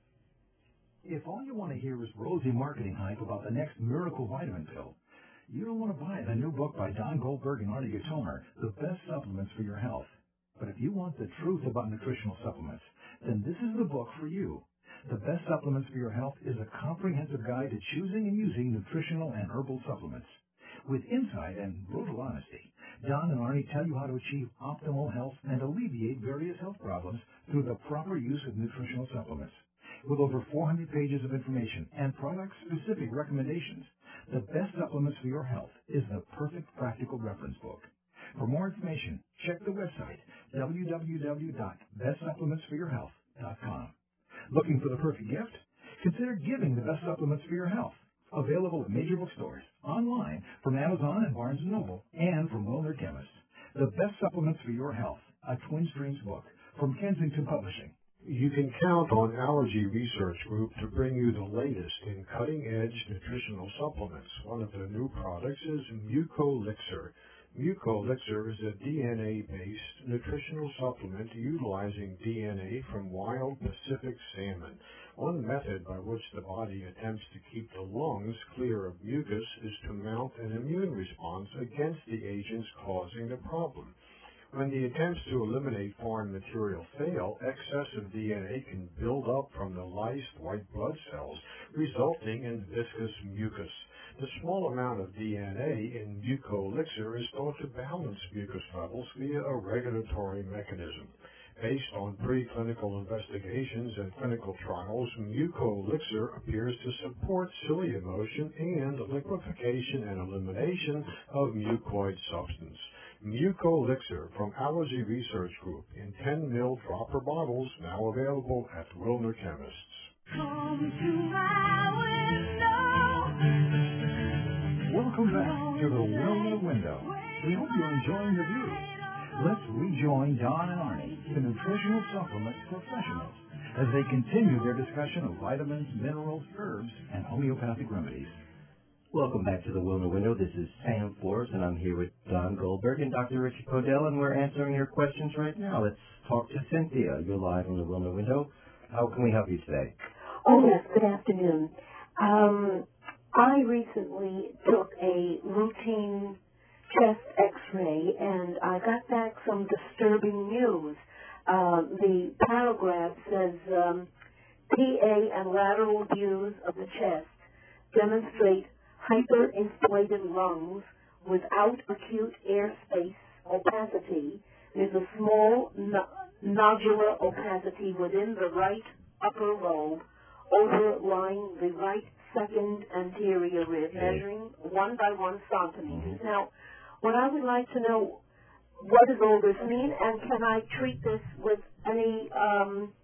If all you want to hear is rosy marketing hype about the next miracle vitamin pill, you don't want to buy the new book by Don Goldberg and Arnie Gatomer, The Best Supplements for Your Health. But if you want the truth about nutritional supplements, then this is the book for you. The Best Supplements for Your Health is a comprehensive guide to choosing and using nutritional and herbal supplements. With insight and brutal honesty, Don and Arnie tell you how to achieve optimal health and alleviate various health problems through the proper use of nutritional supplements. With over four hundred pages of information and product-specific recommendations, The Best Supplements for Your Health is the perfect practical reference book. For more information, check the website, w w w dot best supplements for your health dot com. Looking for the perfect gift? Consider giving the Best Supplements for Your Health. Available at major bookstores, online, from Amazon and Barnes and Noble, and from Wilner Chemists. The Best Supplements for Your Health, a Twin Streams book from Kensington Publishing. You can count on Allergy Research Group to bring you the latest in cutting-edge nutritional supplements. One of their new products is Mucolixer. Mucolixer is a D N A-based nutritional supplement utilizing D N A from wild Pacific salmon. One method by which the body attempts to keep the lungs clear of mucus is to mount an immune response against the agents causing the problem. When the attempts to eliminate foreign material fail, excessive D N A can build up from the lysed white blood cells, resulting in viscous mucus. The small amount of D N A in Mucolixer is thought to balance mucus levels via a regulatory mechanism. Based on preclinical investigations and clinical trials, Mucolixer appears to support cilia motion and liquefaction and elimination of mucoid substance. Mucolixer from Allergy Research Group in ten mil dropper bottles, now available at Wilner Chemists. Come to my window. Welcome back to the Wilner Window. We hope you're enjoying the view. Let's rejoin Don and Arnie, the nutritional supplement professionals, as they continue their discussion of vitamins, minerals, herbs, and homeopathic remedies. Welcome back to the Wilner Window. This is Sam Forbes, and I'm here with Don Goldberg and Doctor Richie Podell, and we're answering your questions right now. Let's talk to Cynthia. You're live on the Wilner Window. How can we help you today? Oh, yes. Good afternoon. Um, I recently took a routine chest X-ray, and I got back some disturbing news. Uh, the paragraph says um, P A and lateral views of the chest demonstrate hyperinflated lungs without acute airspace opacity. There's a small no- nodular opacity within the right upper lobe overlying the right second anterior rib, measuring one by one centimeters. Now, what I would like to know, what does all this mean, and can I treat this with any um,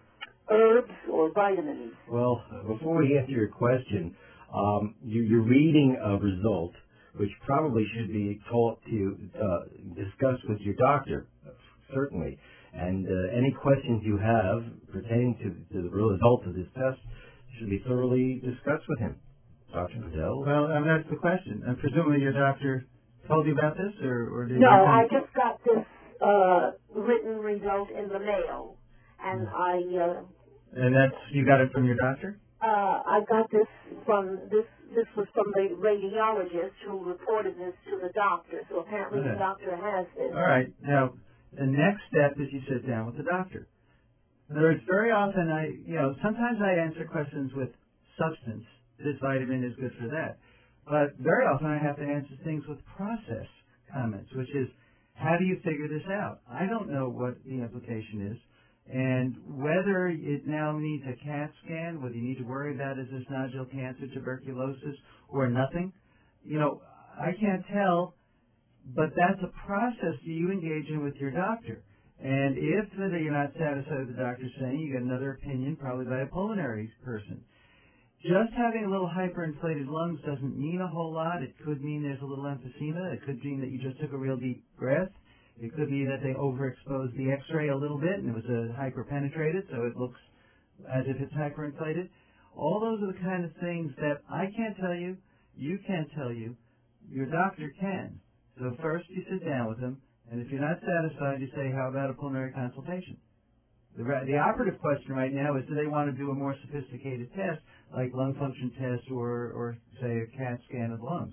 herbs or vitamins? Well, before we answer your question, um, you, you're reading a result which probably should be taught to uh, discuss with your doctor, certainly. And uh, any questions you have pertaining to, to the result of this test should be thoroughly discussed with him. Doctor Bedell? Well, um, that's the question. And presumably your doctor told you about this, or, or did No, you I just got this uh, written result in the mail, and I uh, And that's, you got it from your doctor? uh, I got this from this. This was from the radiologist who reported this to the doctor. So apparently Okay. the doctor has this. All right. Now, the next step is you sit down with the doctor. In other words, very often I, you know, sometimes I answer questions with substance. This vitamin is good for that. But very often I have to answer things with process comments, which is, how do you figure this out? I don't know what the implication is. And whether it now needs a CAT scan, whether you need to worry about is this nodule cancer, tuberculosis, or nothing, you know, I can't tell, but that's a process that you engage in with your doctor. And if you're not satisfied with the doctor saying, you get another opinion, probably by a pulmonary person. Just having a little hyperinflated lungs doesn't mean a whole lot. It could mean there's a little emphysema. It could mean that you just took a real deep breath. It could be that they overexposed the X-ray a little bit and it was a hyperpenetrated, so it looks as if it's hyperinflated. All those are the kind of things that I can't tell you, you can't tell you, your doctor can. So first you sit down with them, and if you're not satisfied, you say, how about a pulmonary consultation? The, the operative question right now is, do they want to do a more sophisticated test, like lung function test or, or say, a CAT scan of lungs?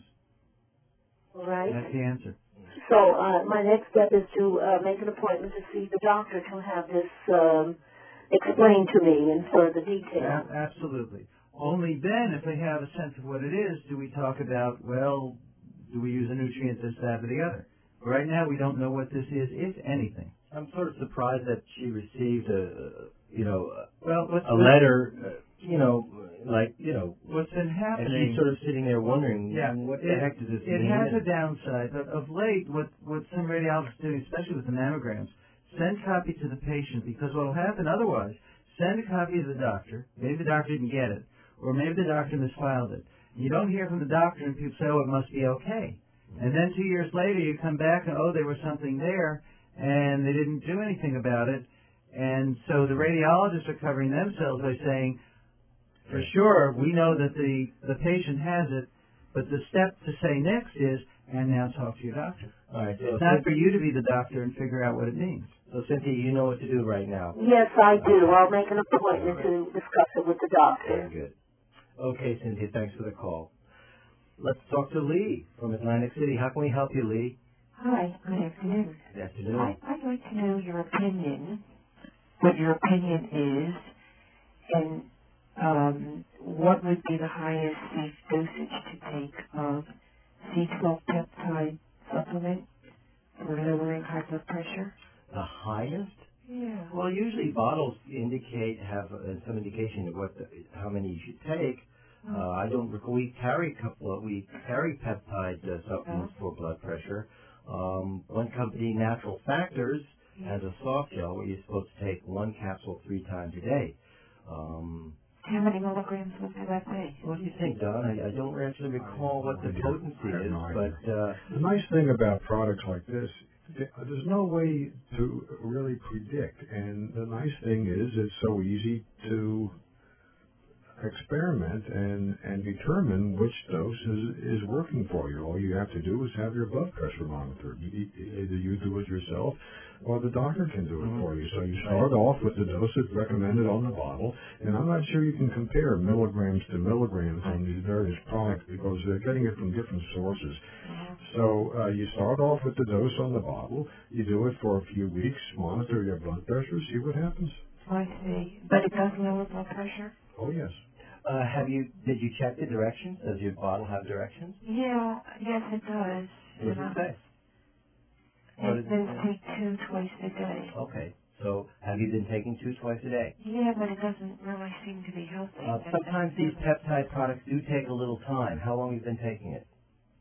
Right. That's the answer. So uh, my next step is to uh, make an appointment to see the doctor to have this um, explained to me in further detail. A- absolutely. Only then, if they have a sense of what it is, do we talk about, well, do we use a nutrient, this, that, or the other? Right now, we don't know what this is, if anything. I'm sort of surprised that she received a, you know, well, what's, a letter, uh, you know, like, you know. What's been happening. And she's sort of sitting there wondering, yeah, what the it, heck does this it mean? It has a downside, but of late, what, what some radiologists do, especially with the mammograms, send copy to the patient, because what will happen otherwise, send a copy to the doctor, maybe the doctor didn't get it, or maybe the doctor misfiled it. You don't hear from the doctor and people say, oh, it must be okay. And then two years later you come back and, oh, there was something there, and they didn't do anything about it. And so the radiologists are covering themselves by saying, for sure, we know that the, the patient has it, but the step to say next is, and now talk to your doctor. All right, so it's not for you to be the doctor and figure out what it means. So, Cynthia, you know what to do right now. Yes, I do. I'll make an appointment to discuss it with the doctor. Very good. Okay, Cynthia, thanks for the call. Let's talk to Lee from Atlantic City. How can we help you, Lee? Hi, good afternoon. Good afternoon. I, I'd like to know your opinion, what your opinion is, and um, what would be the highest safe dosage to take of C twelve peptide supplement for lowering high blood pressure? The highest? Yeah. Well, usually bottles indicate, have uh, some indication of what the, how many you should take. Uh, I don't recall, we carry a couple of, we carry peptide uh, supplements for blood pressure. Um, one company, Natural Factors, has a soft gel where you're supposed to take one capsule three times a day. Um, How many milligrams would that be? what do you think, Don? I, I don't actually recall what the potency is, but... Uh, the nice thing about products like this, there's no way to really predict. And the nice thing is it's so easy to experiment and, and determine which dose is, is working for you. All you have to do is have your blood pressure monitored. You, either you do it yourself or the doctor can do it mm-hmm. for you. So you start off with the dose that's recommended on the bottle, and I'm not sure you can compare milligrams to milligrams on these various products because they're getting it from different sources. So uh, you start off with the dose on the bottle, you do it for a few weeks, monitor your blood pressure, see what happens. I see. But it does lower blood pressure? Oh, yes. Uh, have you, did you check the directions? Does your bottle have directions? Yeah, yes it does. What does it say? It says take two twice a day. Okay. So have you been taking two twice a day? Yeah, but it doesn't really seem to be healthy. Uh, sometimes these peptide products do take a little time. How long have you been taking it?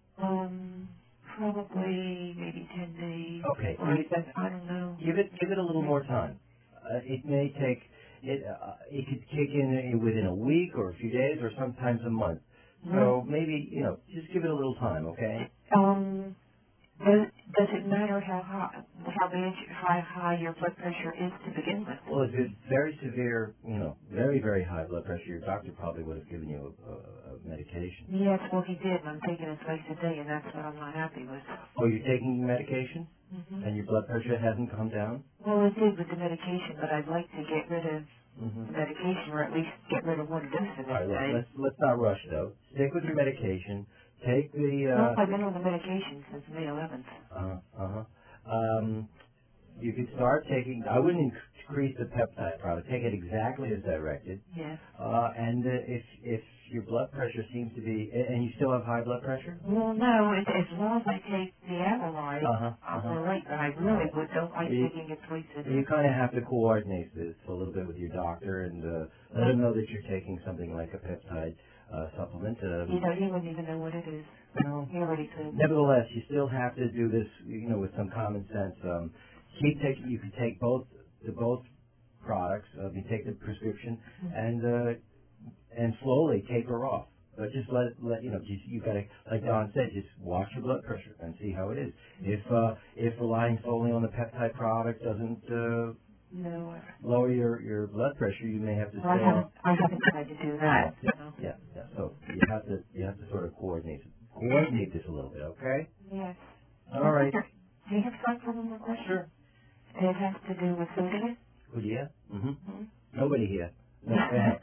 Um, probably maybe ten days. Okay. Or I don't know. Give it, give it a little more time. Uh, it may take, it, uh, it could kick in within a week or a few days or sometimes a month. So maybe, you know, just give it a little time, okay? Um, does, does it matter how high, how bad, how high your blood pressure is to begin with? Well, if it's very severe, you know, very, very high blood pressure, your doctor probably would have given you a, a, a medication. Yes, well, he did, and I'm taking it twice a day, and that's what I'm not happy with. Oh, you're taking medication? Mm-hmm. And your blood pressure hasn't come down? Well, it did with the medication, but I'd like to get rid of mm-hmm. the medication, or at least get rid of one dose of it. All right, look, let's, let's not rush, though. Stick with your medication. Take the... Uh, well, I've been on the medication since May eleventh. Uh-huh, uh-huh. Um, you could start taking... I wouldn't increase the peptide product. Take it exactly as directed. Yes. Uh, and uh, if if your blood pressure seems to be... And you still have high blood pressure? Well, no. It, as long as I take the Alloy, uh-huh, I'm uh-huh. all right, but I really would, don't like you, taking it twice a day. You kind of have to coordinate this a little bit with your doctor and uh, let him know that you're taking something like a peptide uh, supplement. Um, you know, he wouldn't even know what it is. No. He already could. Nevertheless, you still have to do this, you know, with some common sense. Um, keep taking. You can take both the both products. Uh, you take the prescription mm-hmm. and uh, and slowly taper off. But just let it, let you know. Just, you got to, like Don said, just watch your blood pressure and see how it is. If uh, if relying solely on the peptide product doesn't uh, no. lower your, your blood pressure, you may have to. Well, I haven't I haven't tried to do that. Yeah, yeah, yeah. So you have to you have to sort of coordinate coordinate this a little bit, okay? Yes. All right. Do you have time for one more question? Sure. It has to do with Hoodia. Hoodia? Mm-hmm. mm-hmm. Nobody here. No,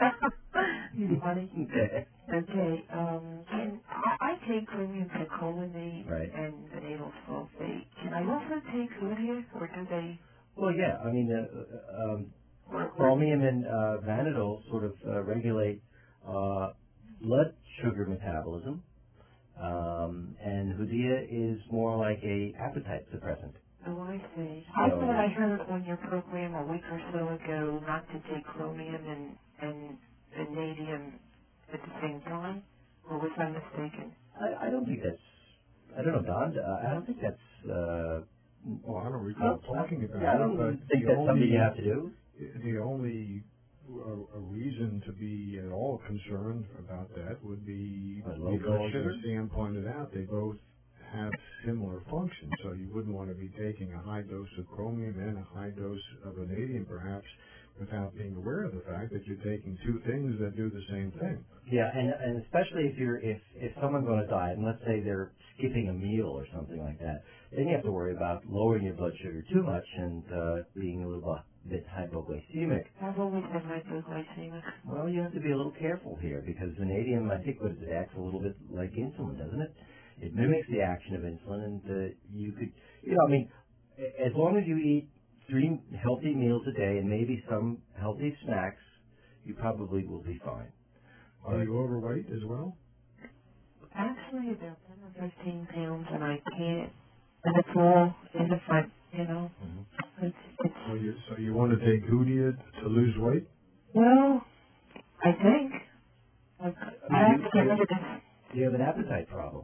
Funny. Okay. Okay. Um, can I, I take chromium picolinate right. and vanadium sulfate. Can I also take Hoodia, or do they? Well, yeah. I mean, uh, um, chromium and uh, vanadol sort of uh, regulate uh, blood sugar metabolism, um, and Hoodia is more like a appetite suppressant. Oh, I see. So, I thought I heard on your program a week or so ago not to take chromium and, and vanadium at the same time, or was I mistaken? I, I don't think that's, I don't know, Don, uh, I don't think that's, uh, well, I don't recall oh, talking about yeah, it. I don't but think that's only, something you have to do. The only a, a reason to be at all concerned about that would be because, as Sam pointed out, they both have similar functions, so you wouldn't want to be taking a high dose of chromium and a high dose of vanadium, perhaps, without being aware of the fact that you're taking two things that do the same thing. Yeah, and and especially if you're if if someone's on a diet, and let's say they're skipping a meal or something like that, then you have to worry about lowering your blood sugar too much and uh, being a little bit hypoglycemic. I've always been hypoglycemic. Well, you have to be a little careful here because vanadium, I think, what it acts a little bit like insulin, doesn't it? It mimics the action of insulin, and uh, you could, you know, I mean, as long as you eat three healthy meals a day and maybe some healthy snacks, you probably will be fine. Are you overweight as well? Actually, about ten or fifteen pounds, and I can't, and it's all in the front, you know. Mm-hmm. It's, it's, so, you, so you want to take Hoodia to lose weight? Well, I think. Like, I, I have to get rid of this. Do you have an appetite problem?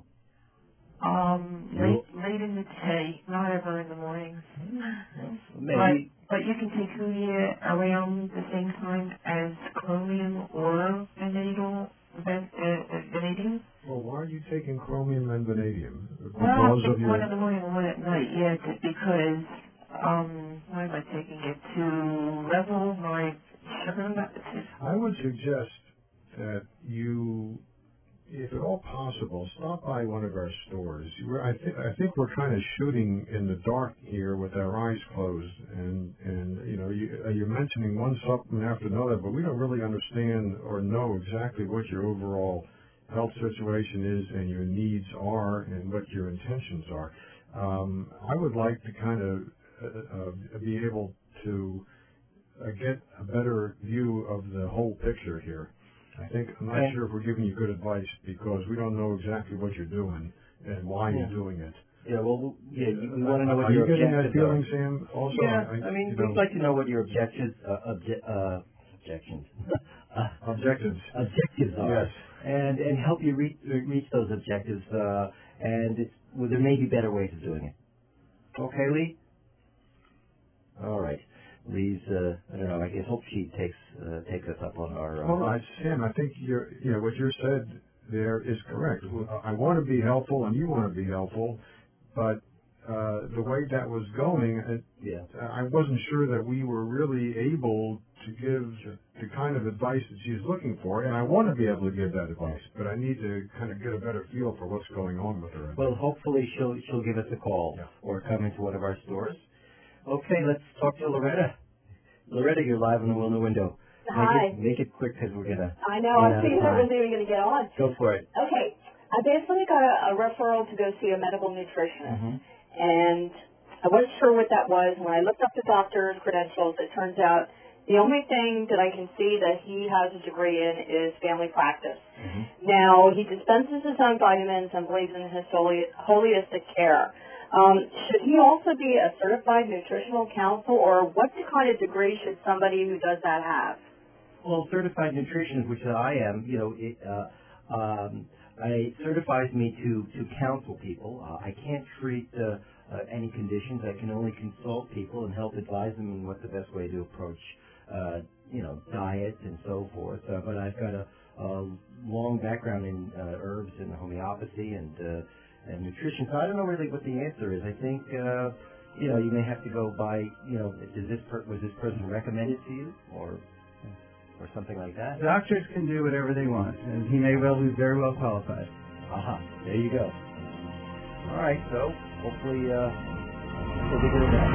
Um, late, late in the day, not ever in the mornings. Maybe. But, but you can take Hoodia around the same time as chromium or vanadium. Van, uh, vanadium. Well, why are you taking chromium and vanadium? Because well, of your... one in the morning and one at night, yeah, because, um, why am I taking it? To level my sugar levels. I would suggest that you, if at all possible, stop by one of our stores. We're, I, th- I think we're kind of shooting in the dark here with our eyes closed, and, and you know, you, uh, you're mentioning one supplement after another, but we don't really understand or know exactly what your overall health situation is and your needs are and what your intentions are. Um, I would like to kind of uh, uh, be able to uh, get a better view of the whole picture here. I think, I'm not sure if we're giving you good advice because we don't know exactly what you're doing and why yeah. you're doing it. Yeah, well, yeah, you, we want to know are what your you getting that objectives feeling, are. Sam? Also, yeah, I, I mean, you we'd know, like to know what your objectives, uh, obje- uh, objections, uh, objectives, objectives are, yes, and and help you reach reach those objectives. Uh, and it's, well, there may be better ways of doing it. Okay, Lee. All right. Lee's, uh, I don't know, I guess hope she takes uh, takes us up on our... Uh, well, I, Sam, I think you're, you know, what you said there is correct. I want to be helpful and you want to be helpful, but uh, the way that was going, it, yeah. I wasn't sure that we were really able to give the kind of advice that she's looking for, and I want to be able to give that advice, but I need to kind of get a better feel for what's going on with her. Well, hopefully she'll she'll give us a call yeah. or come into one of our stores. Okay, let's talk to Loretta. Loretta, you're live on the Wilner Window. Hi. Make it, make it quick because we're going to... I know, I figured I wasn't even going to get on. Go for it. Okay, I basically got a, a referral to go see a medical nutritionist, mm-hmm. and I wasn't sure what that was. When I looked up the doctor's credentials, it turns out the only thing that I can see that he has a degree in is family practice. Mm-hmm. Now, he dispenses his own vitamins and believes in his holi- holistic care. Um, should he also be a certified nutritional counselor, or what kind of degree should somebody who does that have? Well, certified nutritionist, which I am, you know, it, uh, um, it certifies me to, to counsel people. Uh, I can't treat uh, uh, any conditions. I can only consult people and help advise them on what the best way to approach, uh, you know, diet and so forth. Uh, but I've got a, a long background in uh, herbs and homeopathy and uh, and nutrition. So I don't know really what the answer is. I think, uh, you know, you may have to go by, you know, does this per- was this person recommended to you or or something like that? Doctors can do whatever they want, and he may well be very well qualified. Aha, there you go. All right, so hopefully uh, we'll be good at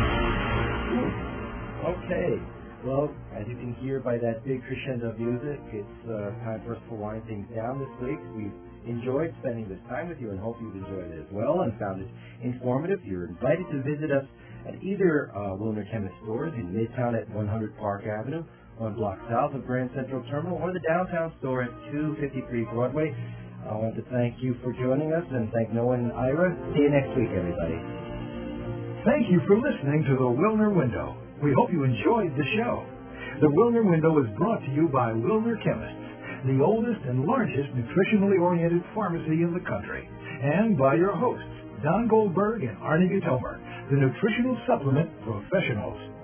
that. Okay. Well, as you can hear by that big crescendo of music, it's uh, time for us to wind things down this week. We've enjoyed spending this time with you and hope you've enjoyed it as well and found it informative. You're invited to visit us at either uh, Wilner Chemist stores in Midtown at one hundred Park Avenue, one block south of Grand Central Terminal, or the downtown store at two fifty-three Broadway. I want to thank you for joining us and thank Noah and Ira. See you next week, everybody. Thank you for listening to the Wilner Window. We hope you enjoyed the show. The Wilner Window is brought to you by Wilner Chemists, the oldest and largest nutritionally oriented pharmacy in the country, and by your hosts, Don Goldberg and Arnie Gitomer, the nutritional supplement professionals.